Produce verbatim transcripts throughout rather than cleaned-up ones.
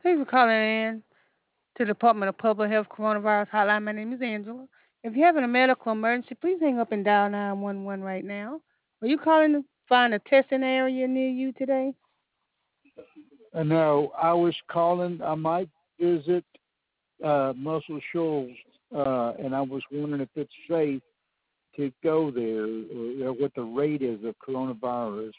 Thanks for calling in to the Department of Public Health Coronavirus Hotline. My name is Angela. If you're having a medical emergency, please hang up and dial nine one one right now. Are you calling to find a testing area near you today? Uh, no, I was calling. I might visit uh, Muscle Shoals, uh, and I was wondering if it's safe to go there, or, or what the rate is of coronavirus.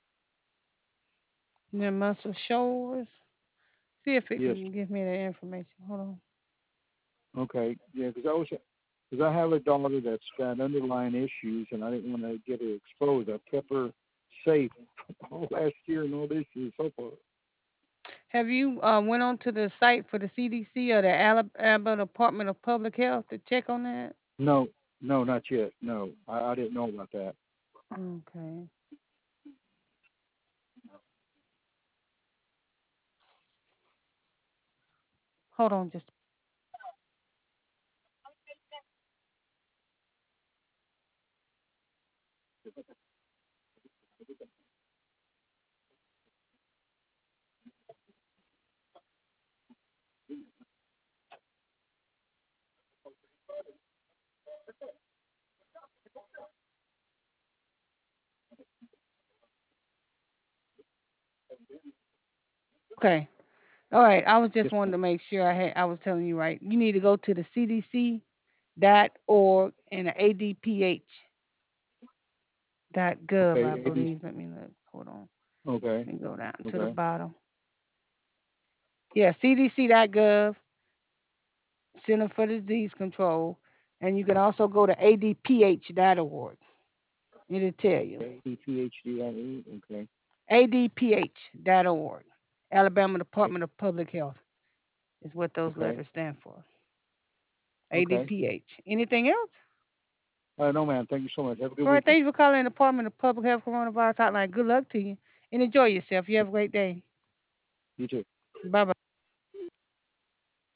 Near Muscle Shores? See if it Yes. can give me that information. Hold on. Okay. Yeah, because I was because I have a daughter that's got underlying issues, and I didn't want to get her exposed. I kept her safe all last year and all this year so far. Have you uh, went on to the site for the C D C or the Alabama Department of Public Health to check on that? No, no, not yet. No, I, I didn't know about that. Okay. Hold on just. Okay. All right. I was just Yes, wanting ma'am. to make sure I had I was telling you right. You need to go to the C D C dot org and the A D P H dot gov, I Okay, A B C. believe. Let me look. Hold on. Okay, Let me go down to the okay, bottom. Yeah, C D C dot gov, Center for Disease Control, and you can also go to A D P H dot org. It'll tell you. A D P H D I E. Okay, A D P H dot org. Alabama Department of Public Health is what those okay, letters stand for. okay. A D P H. Anything else? Uh, no, man. Thank you so much. Have a good All right, weekend. thank you for calling the Department of Public Health Coronavirus Hotline. Good luck to you and enjoy yourself. You have a great day. You too. Bye bye.